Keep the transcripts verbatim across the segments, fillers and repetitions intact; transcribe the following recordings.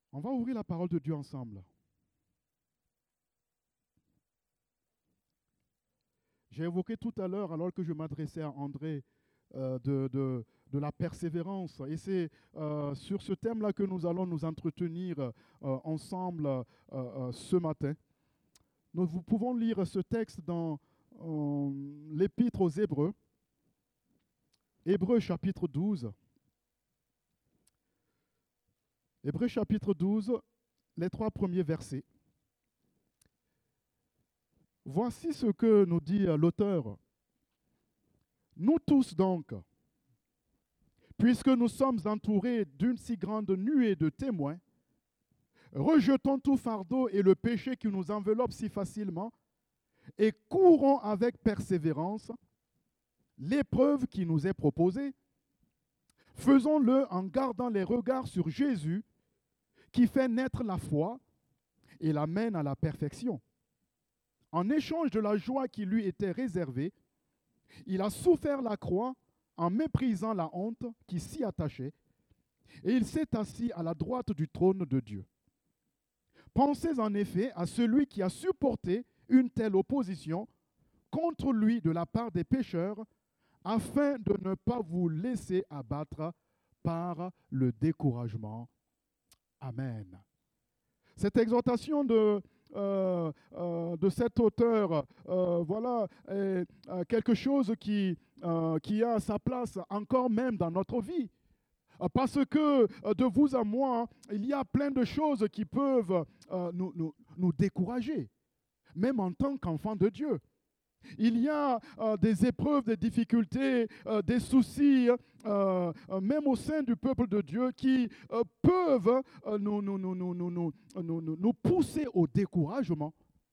On va ouvrir la parole de Dieu ensemble. J'ai évoqué tout à l'heure, alors que je m'adressais à André, euh, de, de, de la persévérance. Et c'est euh, sur ce thème-là que nous allons nous entretenir euh, ensemble euh, euh, ce matin. Nous vous pouvons lire ce texte dans euh, l'Épître aux Hébreux, Hébreux chapitre douze. Hébreux chapitre douze, les trois premiers versets. Voici ce que nous dit l'auteur. Nous tous donc, puisque nous sommes entourés d'une si grande nuée de témoins, rejetons tout fardeau et le péché qui nous enveloppe si facilement et courons avec persévérance l'épreuve qui nous est proposée. Faisons-le en gardant les regards sur Jésus qui fait naître la foi et la mène à la perfection. En échange de la joie qui lui était réservée, il a souffert la croix en méprisant la honte qui s'y attachait, et il s'est assis à la droite du trône de Dieu. Pensez en effet à celui qui a supporté une telle opposition contre lui de la part des pécheurs, afin de ne pas vous laisser abattre par le découragement. Amen. Cette exhortation de, euh, euh, de cet auteur, euh, voilà, est euh, quelque chose qui, euh, qui a sa place encore même dans notre vie. Parce que euh, de vous à moi, il y a plein de choses qui peuvent euh, nous, nous, nous décourager, même en tant qu'enfants de Dieu. Il y a euh, des épreuves, des difficultés, euh, des soucis, euh, euh, même au sein du peuple de Dieu, qui euh, peuvent euh, nous, nous, nous, nous, nous, nous, nous, nous, nous pousser au découragement.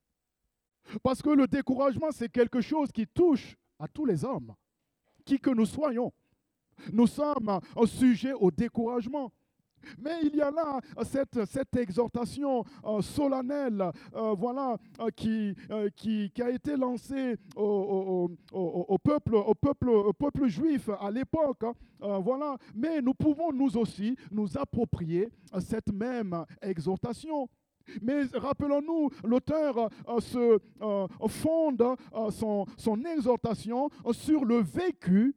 Parce que le découragement, c'est quelque chose qui touche à tous les hommes, qui que nous soyons. Nous sommes euh, sujets au découragement. Mais il y a là cette, cette exhortation euh, solennelle euh, voilà, euh, qui, euh, qui, qui a été lancée au, au, au, au, peuple, au, peuple, au peuple juif à l'époque. Hein, euh, voilà. Mais nous pouvons nous aussi nous approprier cette même exhortation. Mais rappelons-nous, l'auteur euh, se euh, fonde euh, son, son exhortation sur le vécu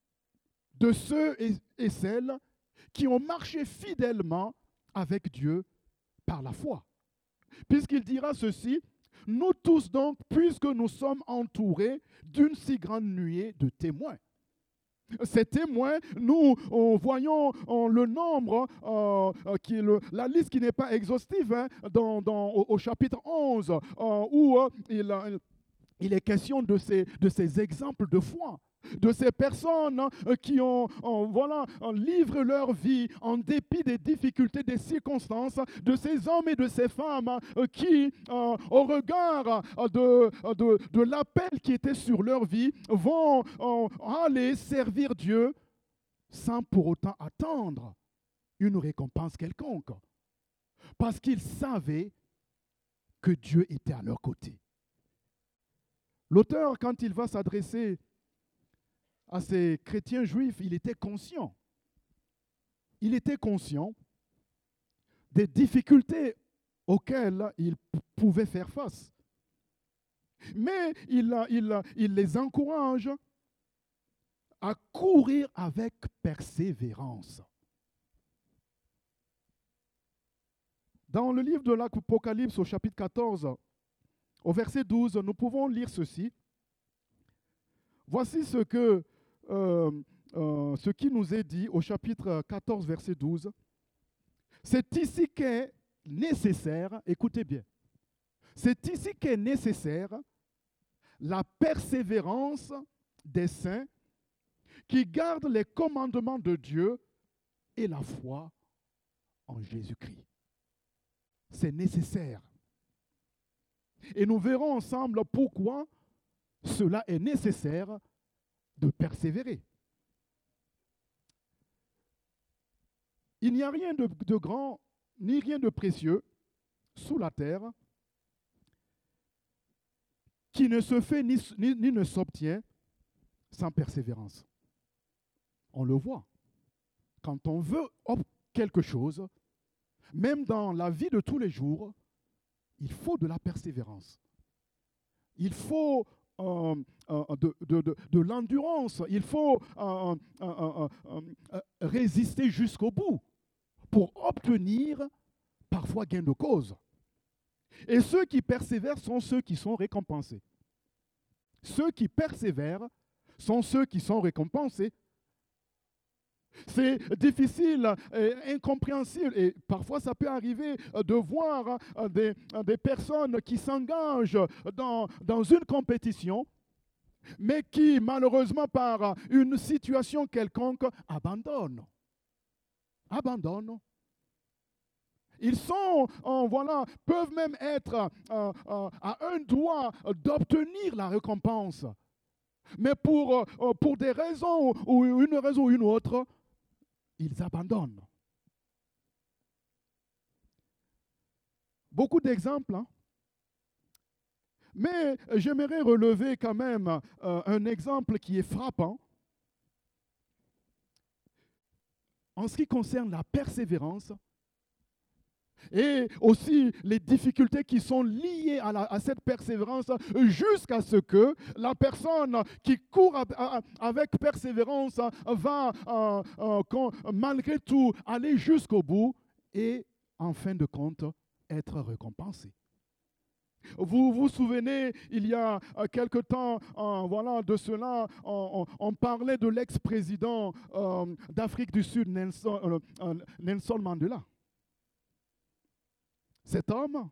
de ceux et, et celles qui ont marché fidèlement avec Dieu par la foi. Puisqu'il dira ceci, nous tous donc, puisque nous sommes entourés d'une si grande nuée de témoins. Ces témoins, nous on, voyons on, le nombre, euh, qui est le, la liste qui n'est pas exhaustive, hein, dans, dans, au, au chapitre onze, euh, où euh, il, il est question de ces, de ces exemples de foi. De ces personnes euh, qui ont, euh, voilà, euh, livrent leur vie en dépit des difficultés, des circonstances, de ces hommes et de ces femmes euh, qui, euh, au regard euh, de, de, de l'appel qui était sur leur vie, vont euh, aller servir Dieu sans pour autant attendre une récompense quelconque. Parce qu'ils savaient que Dieu était à leur côté. L'auteur, quand il va s'adresser à ces chrétiens juifs, il était conscient. Il était conscient des difficultés auxquelles il p- pouvait faire face. Mais il, il, il les encourage à courir avec persévérance. Dans le livre de l'Apocalypse, au chapitre quatorze, au verset douze, nous pouvons lire ceci. Voici ce que Euh, euh, ce qui nous est dit au chapitre quatorze, verset douze. C'est ici qu'est nécessaire, écoutez bien, c'est ici qu'est nécessaire la persévérance des saints qui gardent les commandements de Dieu et la foi en Jésus-Christ. C'est nécessaire. Et nous verrons ensemble pourquoi cela est nécessaire de persévérer. Il n'y a rien de, de grand, ni rien de précieux sous la terre qui ne se fait ni, ni, ni ne s'obtient sans persévérance. On le voit. Quand on veut quelque chose, Même dans la vie de tous les jours, il faut de la persévérance. Il faut euh, euh, de, de, de, de l'endurance. Il faut euh, euh, euh, euh, résister jusqu'au bout pour obtenir parfois gain de cause. Et ceux qui persévèrent sont ceux qui sont récompensés. Ceux qui persévèrent sont ceux qui sont récompensés. C'est difficile et incompréhensible. Et parfois, ça peut arriver de voir des, des personnes qui s'engagent dans, dans une compétition, mais qui, malheureusement, par une situation quelconque, abandonnent. Abandonnent. Ils sont, euh, voilà, peuvent même être euh, euh, à un doigt d'obtenir la récompense. Mais pour, euh, pour des raisons ou une raison ou une autre, ils abandonnent. Beaucoup d'exemples, hein? Mais j'aimerais relever quand même euh, un exemple qui est frappant en ce qui concerne la persévérance et aussi les difficultés qui sont liées à, la, à cette persévérance jusqu'à ce que la personne qui court à, à, avec persévérance va euh, euh, malgré tout aller jusqu'au bout et en fin de compte être récompensée. Vous vous souvenez, il y a quelque temps, euh, voilà, de cela, on, on, on parlait de l'ex-président euh, d'Afrique du Sud, Nelson, euh, euh, Nelson Mandela. Cet homme,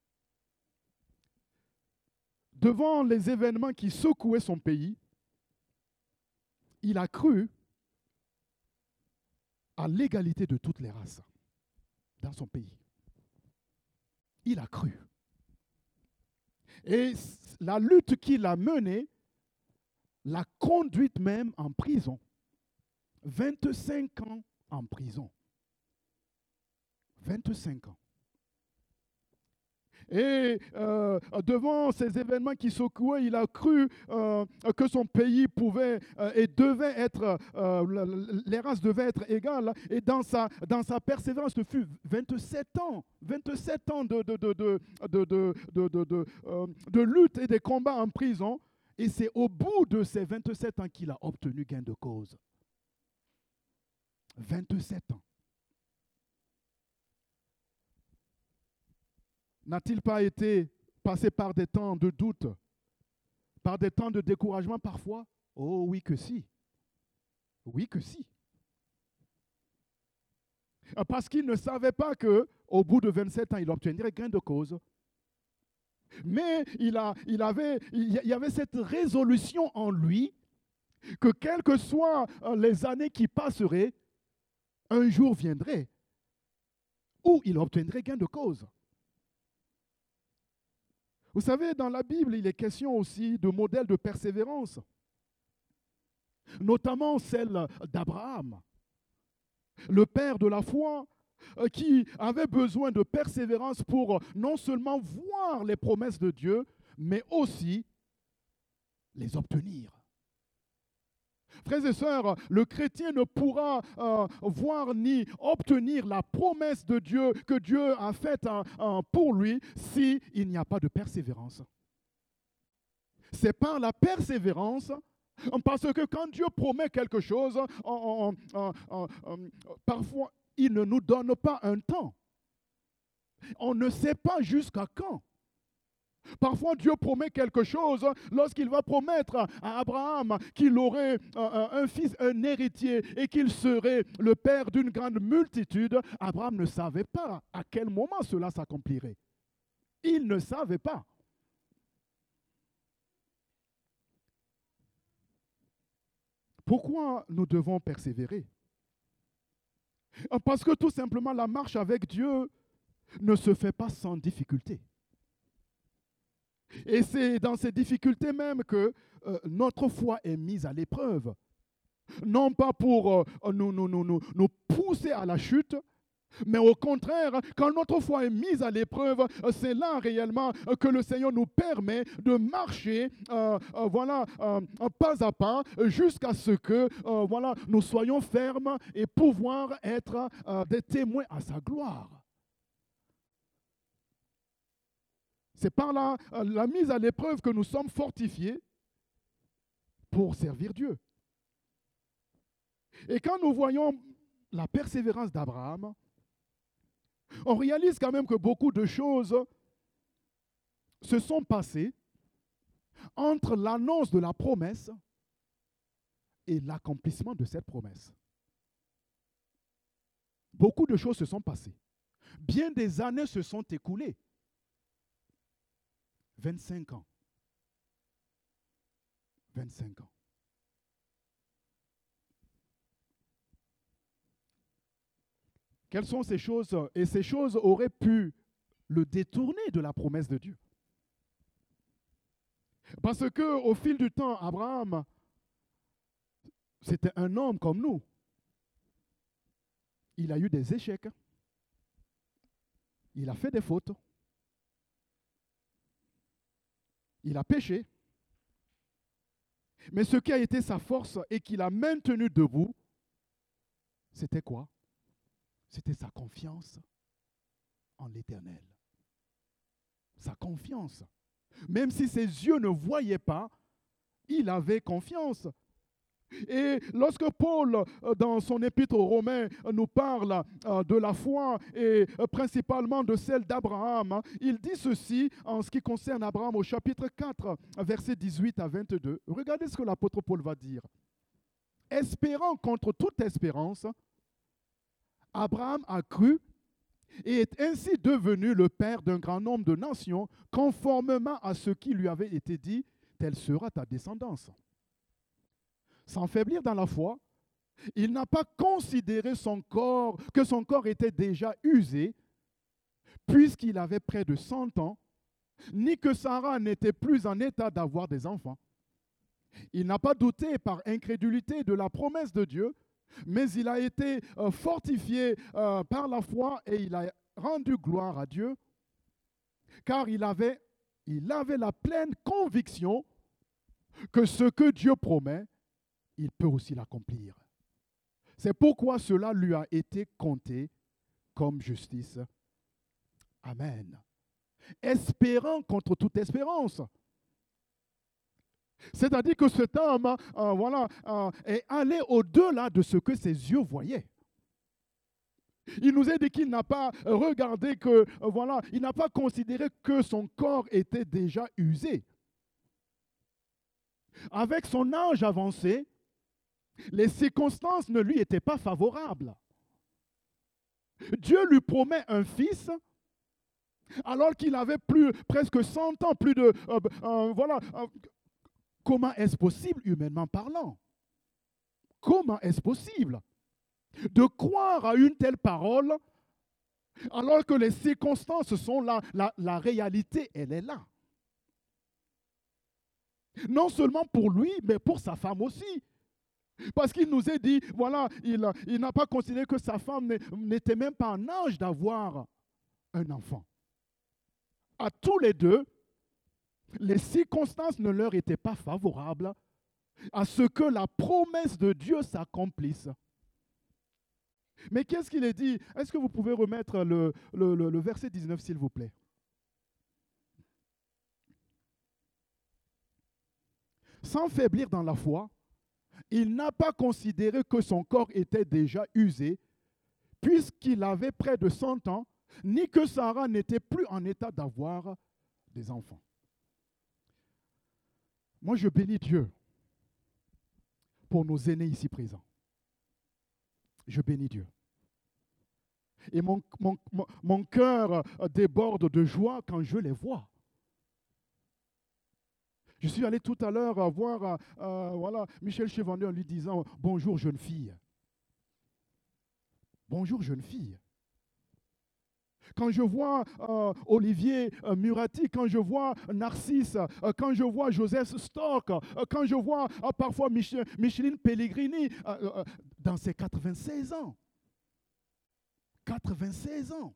devant les événements qui secouaient son pays, il a cru à l'égalité de toutes les races dans son pays. Il a cru. Et la lutte qu'il a menée l'a conduite même en prison. vingt-cinq ans en prison. vingt-cinq ans. Et euh, devant ces événements qui secouaient, il a cru euh, que son pays pouvait euh, et devait être, euh, les races devaient être égales. Et dans sa, dans sa persévérance, ce fut vingt-sept ans, vingt-sept ans de, de, de, de, de, de, de, de, de, euh, de lutte et de combats en prison. Et c'est au bout de ces vingt-sept ans qu'il a obtenu gain de cause. vingt-sept ans. N'a-t-il pas été passé par des temps de doute, par des temps de découragement parfois? Oh oui que si. Oui que si. Parce qu'il ne savait pas qu'au bout de vingt-sept ans, il obtiendrait gain de cause. Mais il, a, il, avait, il y avait cette résolution en lui que quelles que soient les années qui passeraient, un jour viendrait où il obtiendrait gain de cause. Vous savez, dans la Bible, il est question aussi de modèles de persévérance, notamment celle d'Abraham, le père de la foi, qui avait besoin de persévérance pour non seulement voir les promesses de Dieu, mais aussi les obtenir. Frères et sœurs, le chrétien ne pourra euh, voir ni obtenir la promesse de Dieu que Dieu a faite euh, euh, pour lui s'il n'y a pas de persévérance. C'est par la persévérance, parce que quand Dieu promet quelque chose, on, on, on, on, on, parfois il ne nous donne pas un temps. On ne sait pas jusqu'à quand. Parfois, Dieu promet quelque chose lorsqu'il va promettre à Abraham qu'il aurait un fils, un héritier, et qu'il serait le père d'une grande multitude. Abraham ne savait pas à quel moment cela s'accomplirait. Il ne savait pas. Pourquoi nous devons persévérer? Parce que tout simplement, la marche avec Dieu ne se fait pas sans difficulté. Et c'est dans ces difficultés même que euh, notre foi est mise à l'épreuve. Non pas pour euh, nous, nous, nous, nous, nous pousser à la chute, mais au contraire, quand notre foi est mise à l'épreuve, euh, c'est là réellement euh, que le Seigneur nous permet de marcher euh, euh, voilà, euh, pas à pas jusqu'à ce que euh, voilà, nous soyons fermes et pouvoir être euh, des témoins à sa gloire. C'est par la, la mise à l'épreuve que nous sommes fortifiés pour servir Dieu. Et quand nous voyons la persévérance d'Abraham, on réalise quand même que beaucoup de choses se sont passées entre l'annonce de la promesse et l'accomplissement de cette promesse. Beaucoup de choses se sont passées. Bien des années se sont écoulées. vingt-cinq ans. vingt-cinq ans. Quelles sont ces choses? Et ces choses auraient pu le détourner de la promesse de Dieu. Parce qu'au fil du temps, Abraham, c'était un homme comme nous. Il a eu des échecs. Il a fait des fautes. Il a péché. Mais ce qui a été sa force et qui l'a maintenu debout, c'était quoi? C'était sa confiance en l'Éternel. Sa confiance. Même si ses yeux ne voyaient pas, il avait confiance. Et lorsque Paul, dans son épître aux Romains, nous parle de la foi et principalement de celle d'Abraham, il dit ceci en ce qui concerne Abraham au chapitre quatre, versets dix-huit à vingt-deux. Regardez ce que l'apôtre Paul va dire. Espérant contre toute espérance, Abraham a cru et est ainsi devenu le père d'un grand nombre de nations, conformément à ce qui lui avait été dit, telle sera ta descendance. Sans faiblir dans la foi, il n'a pas considéré son corps, que son corps était déjà usé, puisqu'il avait près de cent ans, ni que Sarah n'était plus en état d'avoir des enfants. Il n'a pas douté par incrédulité de la promesse de Dieu, mais il a été euh, fortifié euh, par la foi et il a rendu gloire à Dieu, car il avait, il avait la pleine conviction que ce que Dieu promet, il peut aussi l'accomplir. C'est pourquoi cela lui a été compté comme justice. Amen. Espérant contre toute espérance. C'est-à-dire que cet homme euh, voilà, euh, est allé au-delà de ce que ses yeux voyaient. Il nous a dit qu'il n'a pas regardé que, euh, voilà, il n'a pas considéré que son corps était déjà usé. Avec son âge avancé, les circonstances ne lui étaient pas favorables. Dieu lui promet un fils alors qu'il avait plus, presque cent ans, plus de... Euh, euh, voilà. Euh, comment est-ce possible, humainement parlant? Comment est-ce possible de croire à une telle parole alors que les circonstances sont là, la, la réalité, elle est là. Non seulement pour lui, mais pour sa femme aussi. Parce qu'il nous a dit, voilà, il, il n'a pas considéré que sa femme n'était même pas en âge d'avoir un enfant. À tous les deux, les circonstances ne leur étaient pas favorables à ce que la promesse de Dieu s'accomplisse. Mais qu'est-ce qu'il est dit? Est-ce que vous pouvez remettre le, le, le, le verset dix-neuf, s'il vous plaît? Sans faiblir dans la foi, il n'a pas considéré que son corps était déjà usé, puisqu'il avait près de cent ans, ni que Sarah n'était plus en état d'avoir des enfants. Moi, je bénis Dieu pour nos aînés ici présents. Je bénis Dieu. Et mon, mon, mon, mon cœur déborde de joie quand je les vois. Je suis allé tout à l'heure voir euh, voilà, Michel Chevandier en lui disant « Bonjour jeune fille ». Bonjour jeune fille. Quand je vois euh, Olivier euh, Murati, quand je vois Narcisse, euh, quand je vois Joseph Stock, euh, quand je vois euh, parfois Mich Micheline Pellegrini, euh, euh, dans ses quatre-vingt-seize ans. quatre-vingt-seize ans.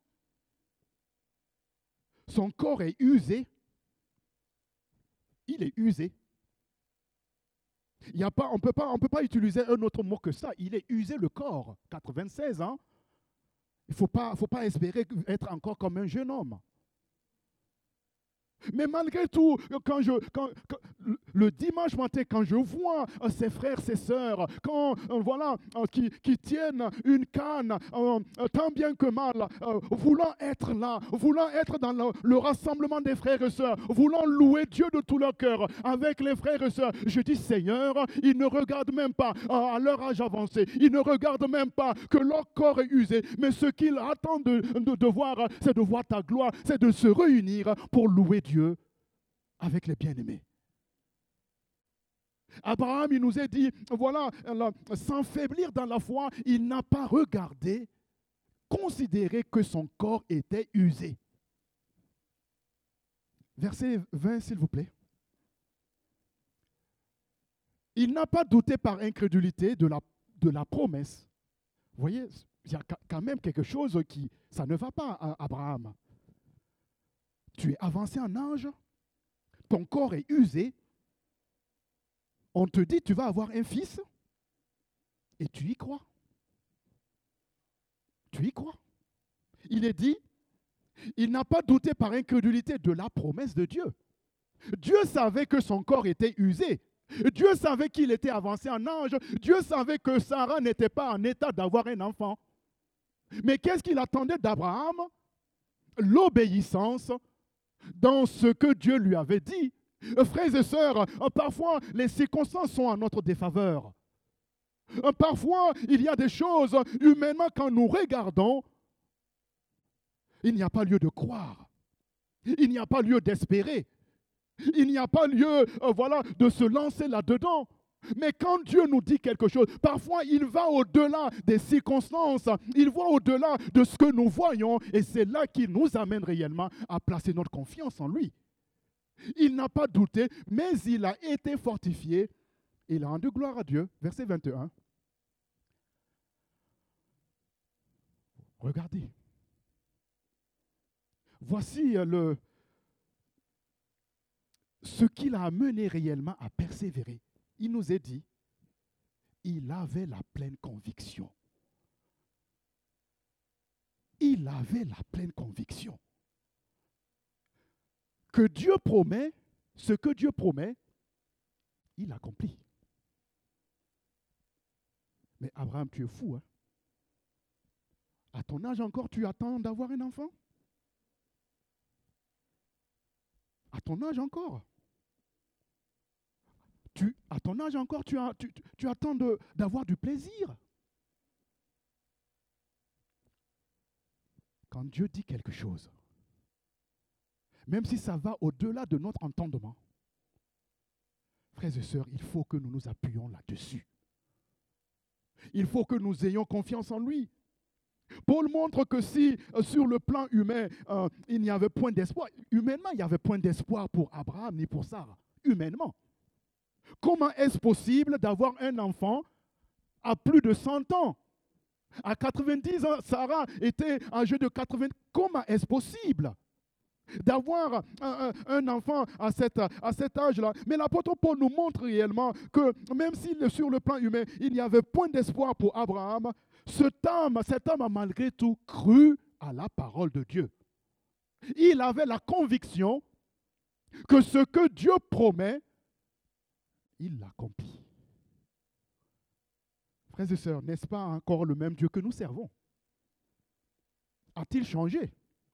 Son corps est usé. Il est usé. Il y a pas, on peut pas, on peut pas utiliser un autre mot que ça. Il est usé le corps. quatre-vingt-seize ans. Il ne faut pas, faut pas espérer être encore comme un jeune homme. Mais malgré tout, quand je, quand, quand- le dimanche matin, quand je vois euh, ces frères, ces sœurs, quand euh, voilà, euh, qui, qui tiennent une canne, euh, euh, tant bien que mal, euh, voulant être là, voulant être dans le, le rassemblement des frères et sœurs, voulant louer Dieu de tout leur cœur avec les frères et sœurs, je dis Seigneur, ils ne regardent même pas euh, à leur âge avancé, ils ne regardent même pas que leur corps est usé, mais ce qu'ils attendent de, de, de voir, c'est de voir ta gloire, c'est de se réunir pour louer Dieu avec les bien-aimés. Abraham, il nous a dit, voilà, sans faiblir dans la foi, il n'a pas regardé, considéré que son corps était usé. Verset vingt, s'il vous plaît. Il n'a pas douté par incrédulité de la, de la promesse. Vous voyez, il y a quand même quelque chose qui, ça ne va pas à Abraham. Tu es avancé en âge, ton corps est usé, on te dit tu vas avoir un fils et tu y crois. Tu y crois. Il est dit, il n'a pas douté par incrédulité de la promesse de Dieu. Dieu savait que son corps était usé. Dieu savait qu'il était avancé en âge. Dieu savait que Sarah n'était pas en état d'avoir un enfant. Mais qu'est-ce qu'il attendait d'Abraham? L'obéissance dans ce que Dieu lui avait dit. Frères et sœurs, parfois les circonstances sont en notre défaveur. Parfois, il y a des choses, humainement, quand nous regardons, il n'y a pas lieu de croire. Il n'y a pas lieu d'espérer. Il n'y a pas lieu, euh, voilà, de se lancer là-dedans. Mais quand Dieu nous dit quelque chose, parfois il va au-delà des circonstances, il va au-delà de ce que nous voyons, et c'est là qu'il nous amène réellement à placer notre confiance en lui. Il n'a pas douté, mais il a été fortifié. Il a rendu gloire à Dieu. Verset vingt et un. Regardez. Voici le, ce qui l'a amené réellement à persévérer. Il nous est dit, il avait la pleine conviction. Il avait la pleine conviction que Dieu promet, ce que Dieu promet, il accomplit. Mais Abraham, tu es fou, hein? À ton âge encore, tu attends d'avoir un enfant? À ton âge encore? Tu, à ton âge encore, tu, as, tu, tu, tu attends de, d'avoir du plaisir? Quand Dieu dit quelque chose, même si ça va au-delà de notre entendement, frères et sœurs, il faut que nous nous appuyions là-dessus. Il faut que nous ayons confiance en lui. Paul montre que si, euh, sur le plan humain, euh, il n'y avait point d'espoir, humainement, il n'y avait point d'espoir pour Abraham ni pour Sarah, humainement. Comment est-ce possible d'avoir un enfant à plus de cent ans? À quatre-vingt-dix ans, Sarah était âgée de quatre-vingts. Comment est-ce possible d'avoir un, un, un enfant à, cette, à cet âge-là? Mais l'apôtre Paul nous montre réellement que même si sur le plan humain, il n'y avait point d'espoir pour Abraham, cet homme, cet homme a malgré tout cru à la parole de Dieu. Il avait la conviction que ce que Dieu promet, il l'accomplit. Frères et sœurs, n'est-ce pas encore le même Dieu que nous servons? A-t-il changé?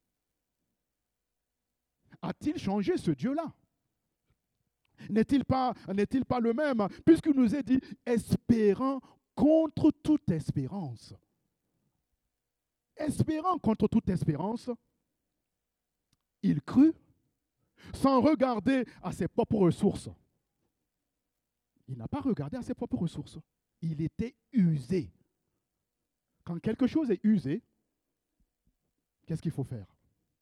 A-t-il changé ce Dieu-là? N'est-il pas, n'est-il pas le même? Puisqu'il nous est dit, espérant contre toute espérance. Espérant contre toute espérance, il crut sans regarder à ses propres ressources. Il n'a pas regardé à ses propres ressources. Il était usé. Quand quelque chose est usé, qu'est-ce qu'il faut faire?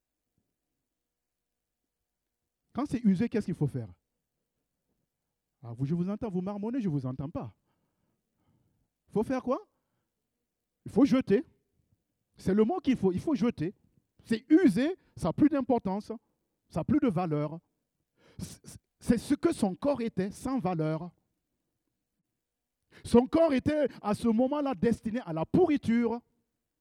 Quand c'est usé, qu'est-ce qu'il faut faire? Ah, vous, je vous entends, vous marmonnez, je ne vous entends pas. Il faut faire quoi? Il faut jeter. C'est le mot qu'il faut. Il faut jeter. C'est usé, ça n'a plus d'importance, ça n'a plus de valeur. C'est ce que son corps était, sans valeur. Son corps était à ce moment-là destiné à la pourriture.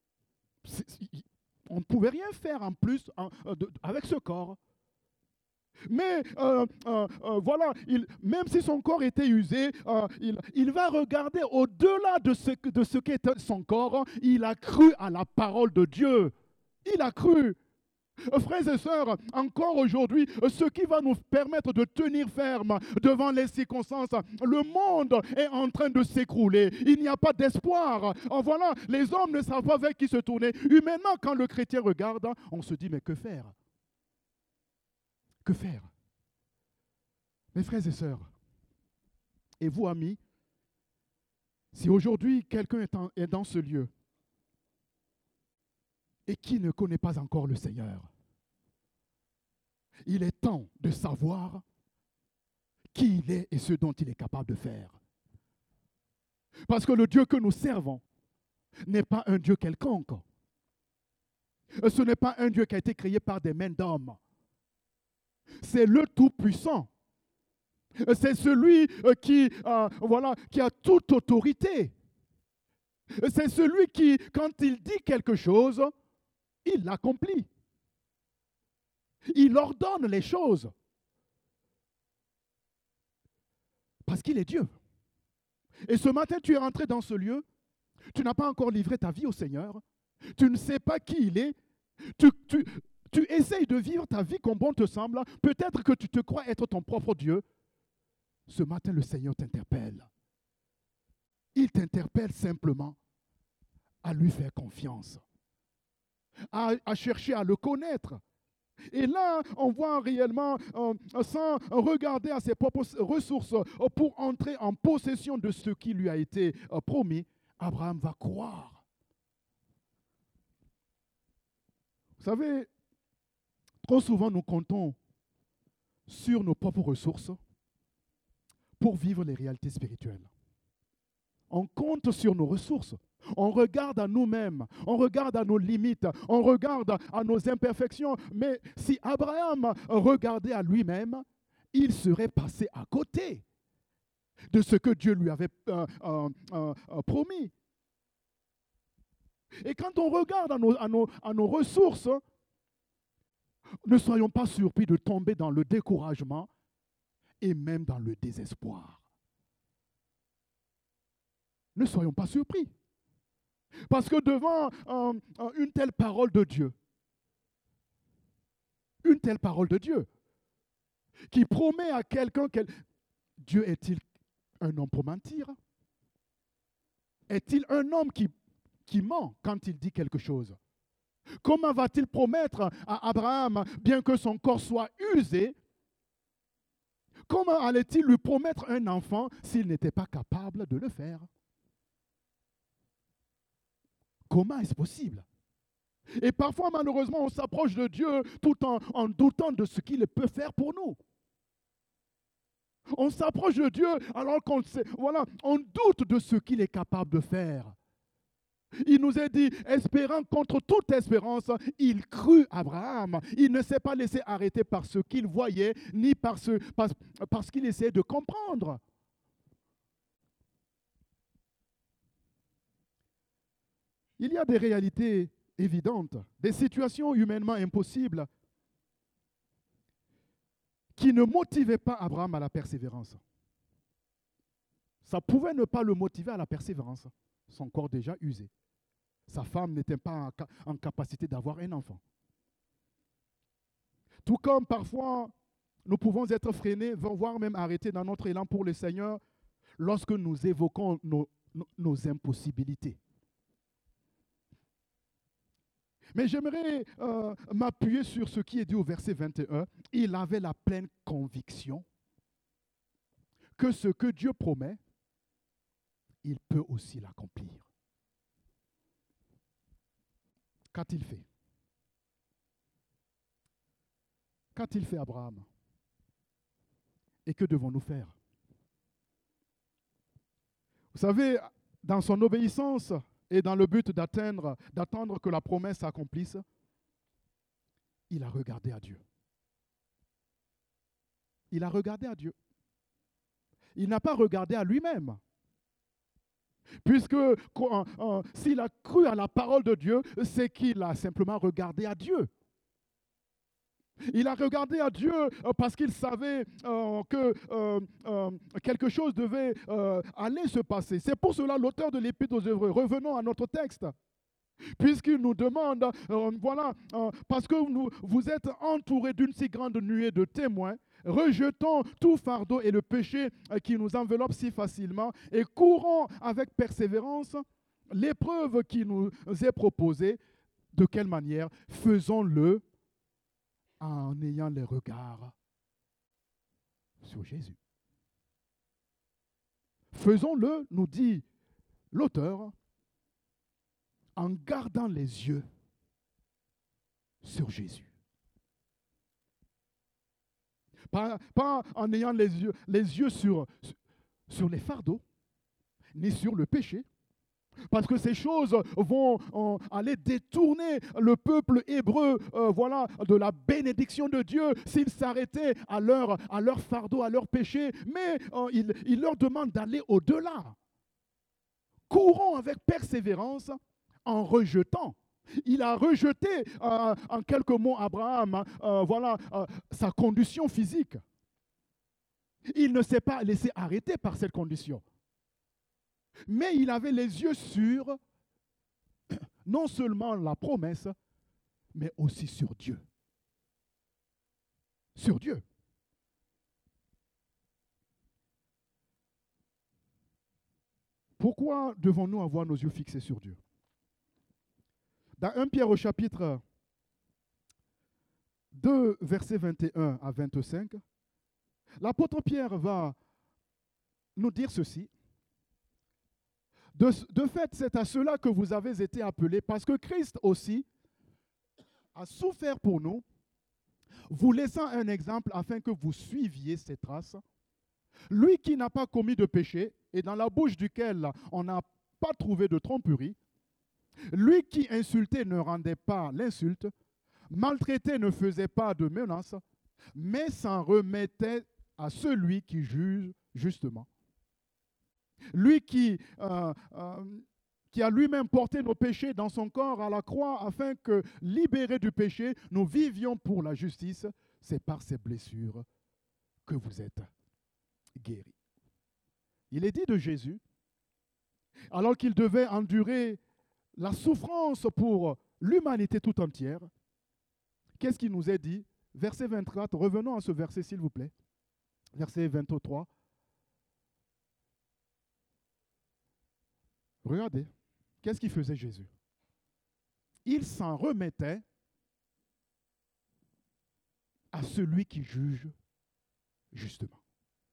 On ne pouvait rien faire en plus en, de, avec ce corps. Mais euh, euh, euh, voilà, il, même si son corps était usé, euh, il, il va regarder au-delà de ce, de ce qu'est son corps. Il a cru à la parole de Dieu. Il a cru. Frères et sœurs, encore aujourd'hui, ce qui va nous permettre de tenir ferme devant les circonstances, le monde est en train de s'écrouler. Il n'y a pas d'espoir. Voilà, les hommes ne savent pas vers qui se tourner. Humainement, quand le chrétien regarde, on se dit, mais que faire? Que faire? Mes frères et sœurs, et vous, amis, si aujourd'hui quelqu'un est, est dans ce lieu et qui ne connaît pas encore le Seigneur, il est temps de savoir qui il est et ce dont il est capable de faire. Parce que le Dieu que nous servons n'est pas un Dieu quelconque. Ce n'est pas un Dieu qui a été créé par des mains d'hommes. C'est le Tout-Puissant. C'est celui qui, euh, voilà, qui a toute autorité. C'est celui qui, quand il dit quelque chose, il l'accomplit. Il ordonne les choses. Parce qu'il est Dieu. Et ce matin, tu es rentré dans ce lieu, tu n'as pas encore livré ta vie au Seigneur, tu ne sais pas qui il est, tu, tu, tu essayes de vivre ta vie comme bon te semble, peut-être que tu te crois être ton propre Dieu. Ce matin, le Seigneur t'interpelle. Il t'interpelle simplement à lui faire confiance, à, à chercher à le connaître. Et là, on voit réellement, euh, sans regarder à ses propres ressources, euh, pour entrer en possession de ce qui lui a été euh, promis, Abraham va croire. Vous savez, trop souvent nous comptons sur nos propres ressources pour vivre les réalités spirituelles. On compte sur nos ressources. On regarde à nous-mêmes, on regarde à nos limites, on regarde à nos imperfections. Mais si Abraham regardait à lui-même, il serait passé à côté de ce que Dieu lui avait euh, euh, euh, euh, promis. Et quand on regarde à nos, à nos, à nos ressources, ne soyons pas surpris de tomber dans le découragement et même dans le désespoir. Ne soyons pas surpris. Parce que devant euh, une telle parole de Dieu, une telle parole de Dieu, qui promet à quelqu'un que Dieu est-il un homme pour mentir? Est-il un homme qui, qui ment quand il dit quelque chose? Comment va-t-il promettre à Abraham, bien que son corps soit usé, comment allait-il lui promettre un enfant s'il n'était pas capable de le faire? Comment est-ce possible? Et parfois, malheureusement, on s'approche de Dieu tout en, en doutant de ce qu'il peut faire pour nous. On s'approche de Dieu alors qu'on sait, voilà, on doute de ce qu'il est capable de faire. Il nous est dit, espérant contre toute espérance, il crut Abraham. Il ne s'est pas laissé arrêter par ce qu'il voyait, ni par ce, par, par ce qu'il essayait de comprendre. Il y a des réalités évidentes, des situations humainement impossibles qui ne motivaient pas Abraham à la persévérance. Ça pouvait ne pas le motiver à la persévérance, son corps déjà usé. Sa femme n'était pas en capacité d'avoir un enfant. Tout comme parfois, nous pouvons être freinés, voire même arrêtés dans notre élan pour le Seigneur lorsque nous évoquons nos, nos, nos impossibilités. Mais j'aimerais euh, m'appuyer sur ce qui est dit au verset vingt et un. Il avait la pleine conviction que ce que Dieu promet, il peut aussi l'accomplir. Qu'a-t-il fait? Qu'a-t-il fait Abraham? Et que devons-nous faire? Vous savez, dans son obéissance, et dans le but d'atteindre, d'attendre que la promesse s'accomplisse, il a regardé à Dieu. Il a regardé à Dieu. Il n'a pas regardé à lui-même. Puisque euh, euh, s'il a cru à la parole de Dieu, c'est qu'il a simplement regardé à Dieu. Il a regardé à Dieu euh, parce qu'il savait euh, que euh, euh, quelque chose devait euh, aller se passer. C'est pour cela l'auteur de l'Épître aux Hébreux, revenons à notre texte, puisqu'il nous demande, euh, voilà, euh, parce que nous, vous êtes entourés d'une si grande nuée de témoins, rejetons tout fardeau et le péché euh, qui nous enveloppe si facilement et courons avec persévérance l'épreuve qui nous est proposée. De quelle manière? Faisons-le en ayant les regards sur Jésus. Faisons-le, nous dit l'auteur, en gardant les yeux sur Jésus. Pas, pas en ayant les yeux, les yeux sur, sur les fardeaux, ni sur le péché, parce que ces choses vont euh, aller détourner le peuple hébreu euh, voilà, de la bénédiction de Dieu s'ils s'arrêtaient à leur, à leur fardeau, à leur péché. Mais euh, il, il leur demande d'aller au-delà. Courons avec persévérance en rejetant. Il a rejeté, euh, en quelques mots, Abraham, euh, voilà, euh, sa condition physique. Il ne s'est pas laissé arrêter par cette condition. Mais il avait les yeux sur non seulement la promesse, mais aussi sur Dieu. Sur Dieu. Pourquoi devons-nous avoir nos yeux fixés sur Dieu? Dans premier Pierre au chapitre deux, versets vingt et un à vingt-cinq, l'apôtre Pierre va nous dire ceci. De, de fait, c'est à cela que vous avez été appelés, parce que Christ aussi a souffert pour nous, vous laissant un exemple afin que vous suiviez ses traces. Lui qui n'a pas commis de péché et dans la bouche duquel on n'a pas trouvé de tromperie, lui qui insultait ne rendait pas l'insulte, maltraité ne faisait pas de menaces, mais s'en remettait à celui qui juge justement. Lui qui, euh, euh, qui a lui-même porté nos péchés dans son corps à la croix, afin que, libérés du péché, nous vivions pour la justice. C'est par ces blessures que vous êtes guéris. Il est dit de Jésus, alors qu'il devait endurer la souffrance pour l'humanité tout entière, qu'est-ce qui nous est dit? Verset vingt-quatre, revenons à ce verset s'il vous plaît. Verset vingt-trois. Regardez, qu'est-ce qu'il faisait Jésus? Il s'en remettait à celui qui juge justement.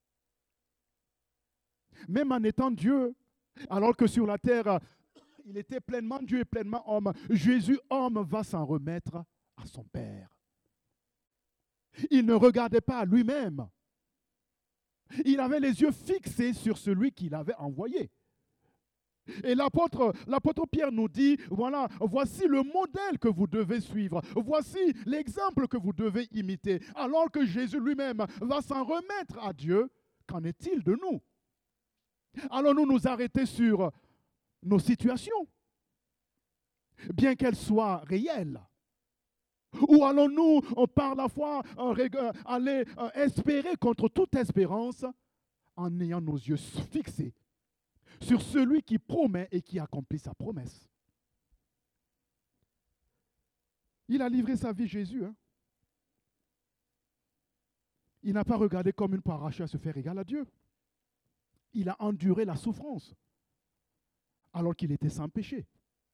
Même en étant Dieu, alors que sur la terre, il était pleinement Dieu et pleinement homme, Jésus, homme, va s'en remettre à son Père. Il ne regardait pas à lui-même. Il avait les yeux fixés sur celui qu'il avait envoyé. Et l'apôtre, l'apôtre Pierre nous dit, voilà, voici le modèle que vous devez suivre. Voici l'exemple que vous devez imiter. Alors que Jésus lui-même va s'en remettre à Dieu, qu'en est-il de nous? Allons-nous nous arrêter sur nos situations, bien qu'elles soient réelles? Ou allons-nous, par la foi, aller espérer contre toute espérance en ayant nos yeux fixés sur celui qui promet et qui accomplit sa promesse? Il a livré sa vie, Jésus. Hein? Il n'a pas regardé comme une paracha à se faire égal à Dieu. Il a enduré la souffrance alors qu'il était sans péché.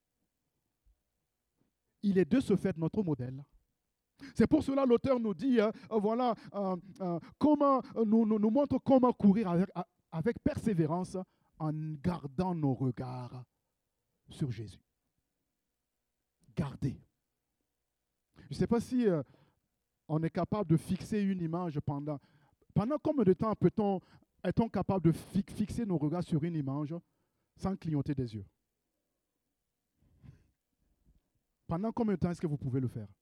Il est de ce fait notre modèle. C'est pour cela l'auteur nous dit, euh, voilà, euh, euh, comment, nous, nous, nous montre comment courir avec, avec persévérance en gardant nos regards sur Jésus. Garder. Je ne sais pas si euh, on est capable de fixer une image pendant... Pendant combien de temps peut-on, est-on capable de fi- fixer nos regards sur une image sans clignoter des yeux? Pendant combien de temps est-ce que vous pouvez le faire?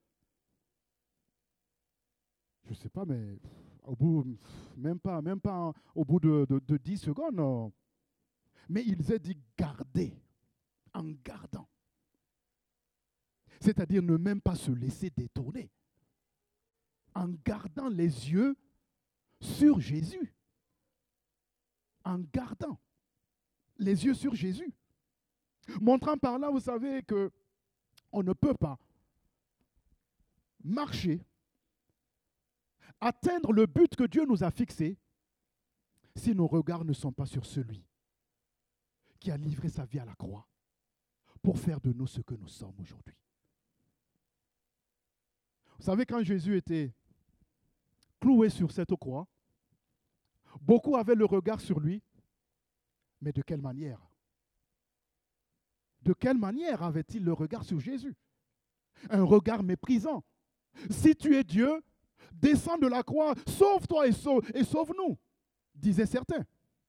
Je ne sais pas, mais au bout, même pas, même pas au bout de, de, de dix secondes. Non. Mais il s'est dit garder, en gardant. C'est-à-dire ne même pas se laisser détourner. en gardant les yeux sur Jésus. En gardant les yeux sur Jésus. Montrant par là, vous savez, que on ne peut pas marcher, atteindre le but que Dieu nous a fixé si nos regards ne sont pas sur celui qui a livré sa vie à la croix pour faire de nous ce que nous sommes aujourd'hui. Vous savez, quand Jésus était cloué sur cette croix, beaucoup avaient le regard sur lui, mais de quelle manière? De quelle manière avait-il le regard sur Jésus? Un regard méprisant. Si tu es Dieu, descends de la croix, sauve-toi et, sauve, et sauve-nous, disaient certains.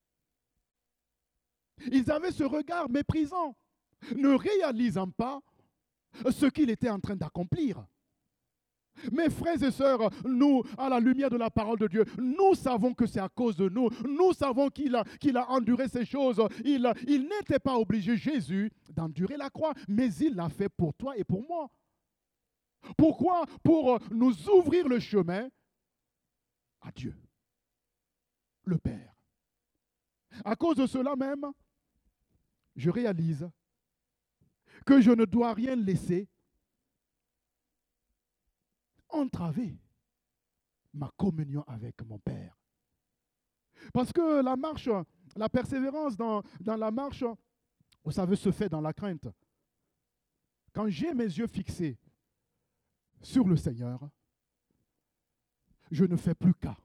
Ils avaient ce regard méprisant, ne réalisant pas ce qu'il était en train d'accomplir. Mes frères et sœurs, nous, à la lumière de la parole de Dieu, nous savons que c'est à cause de nous. Nous savons qu'il a, qu'il a enduré ces choses. Il, il n'était pas obligé, Jésus, d'endurer la croix, mais il l'a fait pour toi et pour moi. Pourquoi? Pour nous ouvrir le chemin à Dieu, le Père. À cause de cela même, je réalise que je ne dois rien laisser entraver ma communion avec mon Père. Parce que la marche, la persévérance dans, dans la marche, vous savez, se fait dans la crainte. Quand j'ai mes yeux fixés sur le Seigneur, je ne fais plus cas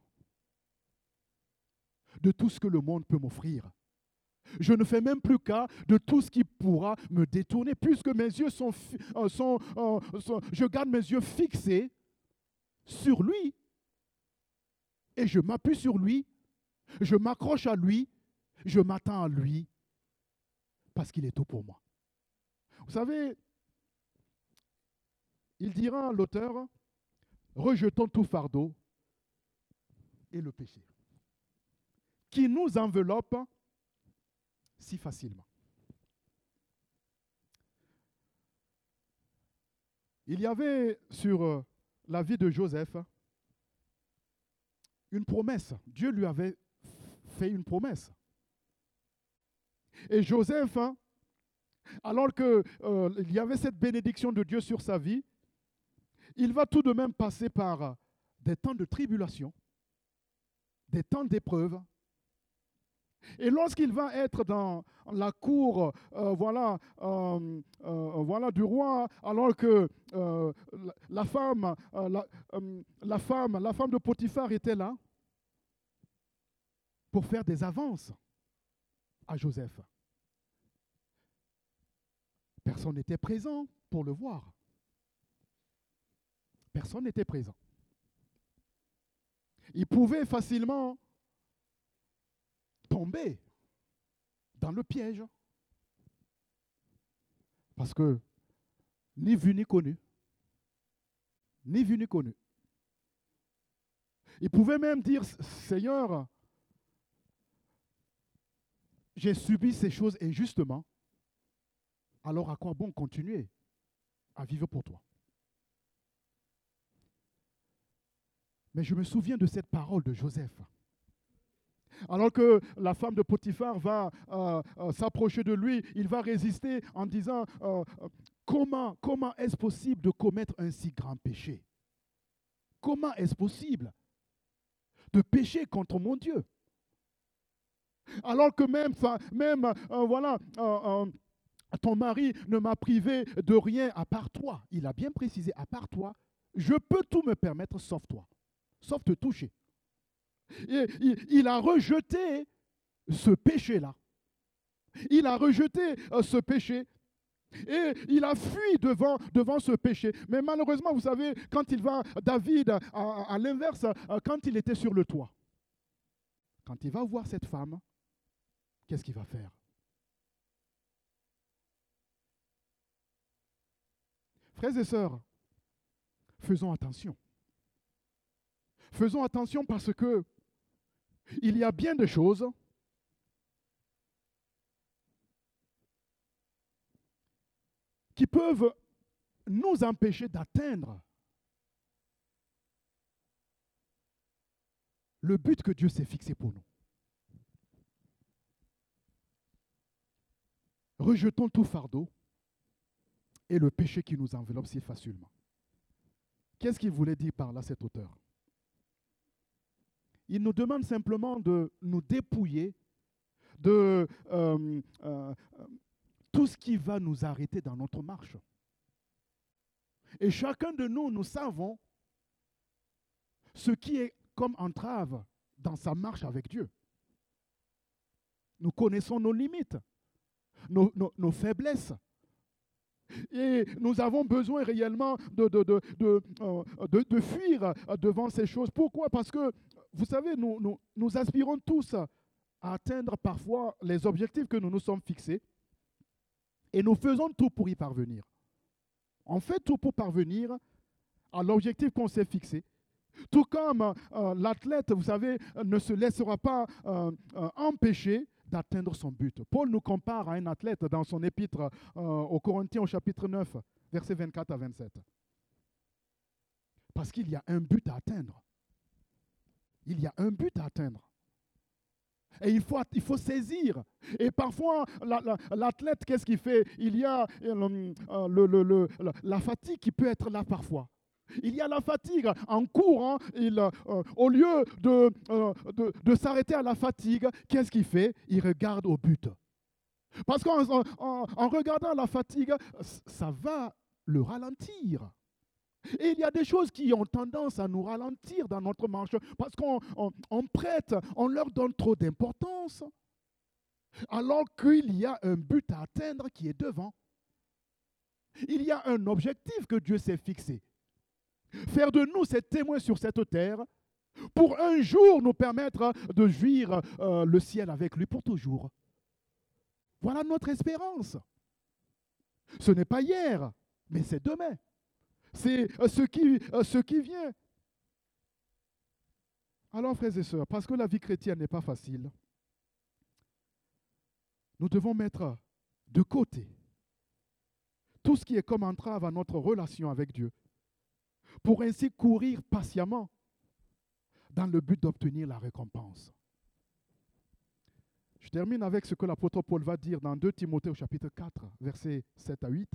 de tout ce que le monde peut m'offrir. Je ne fais même plus cas de tout ce qui pourra me détourner, puisque mes yeux sont, euh, sont, euh, sont je garde mes yeux fixés sur lui et je m'appuie sur lui, je m'accroche à lui, je m'attends à lui parce qu'il est tout pour moi. Vous savez, il dira, l'auteur, rejetons tout fardeau et le péché qui nous enveloppe si facilement. Il y avait sur la vie de Joseph une promesse. Dieu lui avait fait une promesse. Et Joseph, alors qu'il euh, y avait cette bénédiction de Dieu sur sa vie, il va tout de même passer par des temps de tribulation, des temps d'épreuve. Et lorsqu'il va être dans la cour euh, voilà, euh, euh, voilà, du roi, alors que euh, la, la, femme, euh, la, euh, la, femme, la femme de Potiphar était là pour faire des avances à Joseph. Personne n'était présent pour le voir. Personne n'était présent. Il pouvait facilement tomber dans le piège. Parce que ni vu ni connu. Ni vu ni connu. Il pouvait même dire, Seigneur, j'ai subi ces choses injustement, alors à quoi bon continuer à vivre pour toi? Mais je me souviens de cette parole de Joseph. Alors que la femme de Potiphar va euh, euh, s'approcher de lui, il va résister en disant euh, euh, comment, comment est-ce possible de commettre un si grand péché? Comment est-ce possible de pécher contre mon Dieu? Alors que même, même euh, voilà, euh, euh, ton mari ne m'a privé de rien à part toi. Il a bien précisé, à part toi, je peux tout me permettre sauf toi, sauf te toucher. Et il, il a rejeté ce péché-là. Il a rejeté euh, ce péché et il a fui devant, devant ce péché. Mais malheureusement, vous savez, quand il va, David, à, à, à l'inverse, euh, quand il était sur le toit, quand il va voir cette femme, qu'est-ce qu'il va faire? Frères et sœurs, faisons attention. Faisons attention parce que il y a bien des choses qui peuvent nous empêcher d'atteindre le but que Dieu s'est fixé pour nous. Rejetons tout fardeau et le péché qui nous enveloppe si facilement. Qu'est-ce qu'il voulait dire par là, cet auteur? Il nous demande simplement de nous dépouiller de euh, euh, tout ce qui va nous arrêter dans notre marche. Et chacun de nous, nous savons ce qui est comme entrave dans sa marche avec Dieu. Nous connaissons nos limites, nos, nos, nos faiblesses. Et nous avons besoin réellement de, de, de, de, euh, de, de fuir devant ces choses. Pourquoi? Parce que, vous savez, nous, nous, nous aspirons tous à atteindre parfois les objectifs que nous nous sommes fixés. Et nous faisons tout pour y parvenir. On fait tout pour parvenir à l'objectif qu'on s'est fixé. Tout comme euh, l'athlète, vous savez, ne se laissera pas euh, euh, empêcher d'atteindre son but. Paul nous compare à un athlète dans son épître euh, aux Corinthiens au chapitre neuf, versets vingt-quatre à vingt-sept. Parce qu'il y a un but à atteindre. Il y a un but à atteindre. Et il faut, il faut saisir. Et parfois, la, la, l'athlète, qu'est-ce qu'il fait? Il y a euh, le, le, le, la fatigue qui peut être là parfois. Il y a la fatigue en courant. Il, euh, au lieu de, euh, de, de s'arrêter à la fatigue, qu'est-ce qu'il fait? Il regarde au but. Parce qu'en en, en, en regardant la fatigue, ça va le ralentir. Et il y a des choses qui ont tendance à nous ralentir dans notre marche parce qu'on on, on prête, on leur donne trop d'importance, alors qu'il y a un but à atteindre qui est devant. Il y a un objectif que Dieu s'est fixé. Faire de nous ces témoins sur cette terre pour un jour nous permettre de jouir euh, le ciel avec lui pour toujours. Voilà notre espérance. Ce n'est pas hier, mais c'est demain. C'est ce qui, ce qui vient. Alors, frères et sœurs, parce que la vie chrétienne n'est pas facile, nous devons mettre de côté tout ce qui est comme entrave à notre relation avec Dieu, pour ainsi courir patiemment dans le but d'obtenir la récompense. Je termine avec ce que l'apôtre Paul va dire dans deux Timothée au chapitre quatre, versets sept à huit.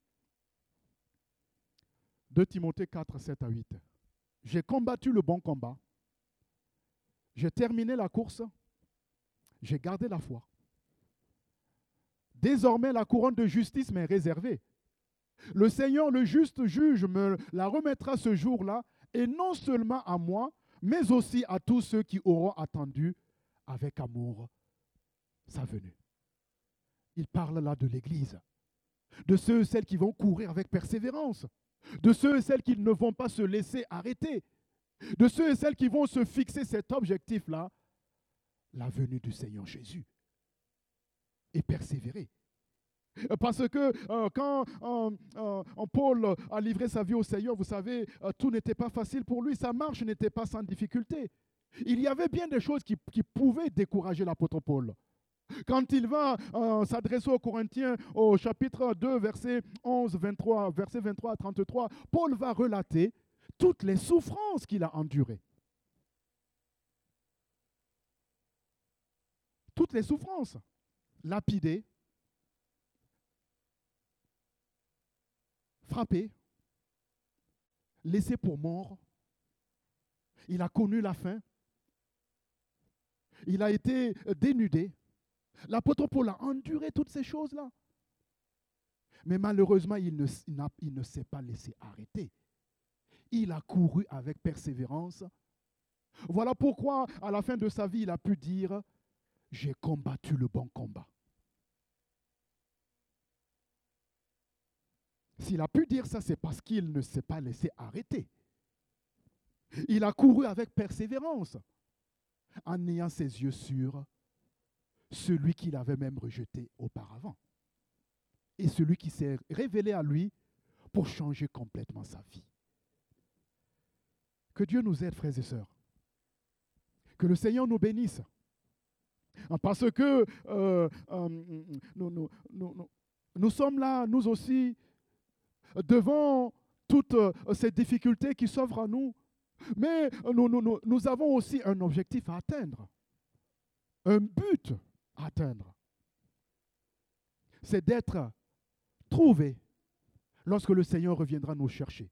deux Timothée quatre, sept à huit. J'ai combattu le bon combat. J'ai terminé la course. J'ai gardé la foi. Désormais, la couronne de justice m'est réservée. Le Seigneur, le juste juge, me la remettra ce jour-là, et non seulement à moi, mais aussi à tous ceux qui auront attendu avec amour sa venue. Il parle là de l'Église, de ceux et celles qui vont courir avec persévérance, de ceux et celles qui ne vont pas se laisser arrêter, de ceux et celles qui vont se fixer cet objectif-là, la venue du Seigneur Jésus, et persévérer. Parce que euh, quand euh, euh, Paul a livré sa vie au Seigneur, vous savez, euh, tout n'était pas facile pour lui, sa marche n'était pas sans difficulté. Il y avait bien des choses qui, qui pouvaient décourager l'apôtre Paul. Quand il va euh, s'adresser aux Corinthiens au chapitre deux, verset onze, vingt-trois, verset vingt-trois à trente-trois, Paul va relater toutes les souffrances qu'il a endurées. Toutes les souffrances. Lapidé, frappé, laissé pour mort. Il a connu la faim. Il a été dénudé. L'apôtre Paul a enduré toutes ces choses-là. Mais malheureusement, il ne, il n'a, il ne s'est pas laissé arrêter. Il a couru avec persévérance. Voilà pourquoi, à la fin de sa vie, il a pu dire « J'ai combattu le bon combat ». S'il a pu dire ça, c'est parce qu'il ne s'est pas laissé arrêter. Il a couru avec persévérance, en ayant ses yeux sur celui qu'il avait même rejeté auparavant. Et celui qui s'est révélé à lui pour changer complètement sa vie. Que Dieu nous aide, frères et sœurs. Que le Seigneur nous bénisse. Parce que euh, euh, nous, nous, nous, nous, nous sommes là, nous aussi, devant toutes ces difficultés qui s'offrent à nous. Mais nous, nous, nous, nous avons aussi un objectif à atteindre, un but à atteindre. C'est d'être trouvés lorsque le Seigneur reviendra nous chercher.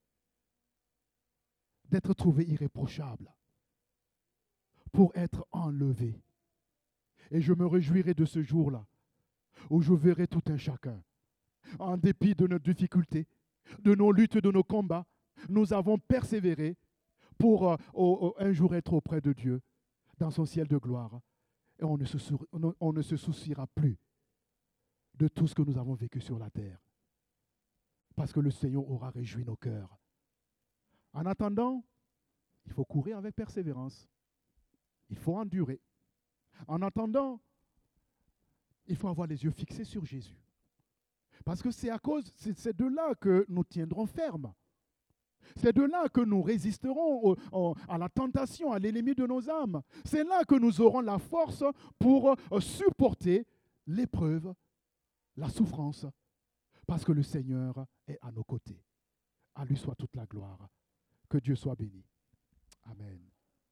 D'être trouvés irréprochables pour être enlevés. Et je me réjouirai de ce jour-là où je verrai tout un chacun. En dépit de nos difficultés, de nos luttes, de nos combats, nous avons persévéré pour euh, au, au, un jour être auprès de Dieu dans son ciel de gloire. Et on ne, se, on, on ne se souciera plus de tout ce que nous avons vécu sur la terre. Parce que le Seigneur aura réjoui nos cœurs. En attendant, il faut courir avec persévérance. Il faut endurer. En attendant, il faut avoir les yeux fixés sur Jésus. Parce que c'est à cause, c'est, c'est de là que nous tiendrons ferme. C'est de là que nous résisterons au, au, à la tentation, à l'ennemi de nos âmes. C'est là que nous aurons la force pour euh, supporter l'épreuve, la souffrance, parce que le Seigneur est à nos côtés. À lui soit toute la gloire. Que Dieu soit béni. Amen.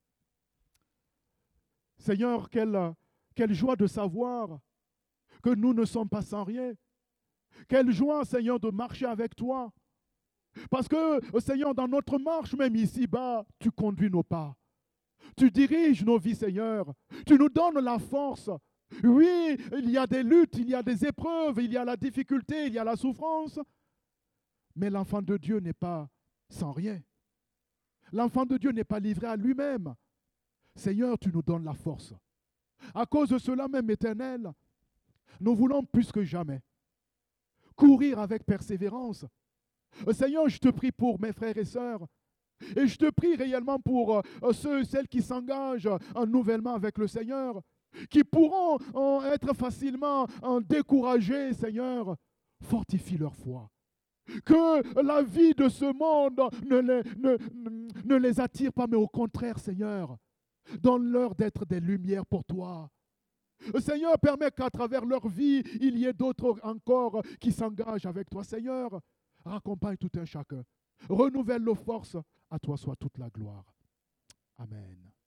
Seigneur, quelle, quelle joie de savoir que nous ne sommes pas sans rien. Quelle joie, Seigneur, de marcher avec toi. Parce que, Seigneur, dans notre marche, même ici-bas, tu conduis nos pas. Tu diriges nos vies, Seigneur. Tu nous donnes la force. Oui, il y a des luttes, il y a des épreuves, il y a la difficulté, il y a la souffrance. Mais l'enfant de Dieu n'est pas sans rien. L'enfant de Dieu n'est pas livré à lui-même. Seigneur, tu nous donnes la force. À cause de cela même, Éternel, nous voulons plus que jamais courir avec persévérance. Seigneur, je te prie pour mes frères et sœurs. Et je te prie réellement pour euh, ceux et celles qui s'engagent euh, nouvellement avec le Seigneur, qui pourront euh, être facilement euh, découragés, Seigneur. Fortifie leur foi. Que la vie de ce monde ne les, ne, ne les attire pas, mais au contraire, Seigneur, donne-leur d'être des lumières pour toi. Seigneur, permets qu'à travers leur vie, il y ait d'autres encore qui s'engagent avec toi. Seigneur, raccompagne tout un chacun. Renouvelle nos forces. À toi soit toute la gloire. Amen.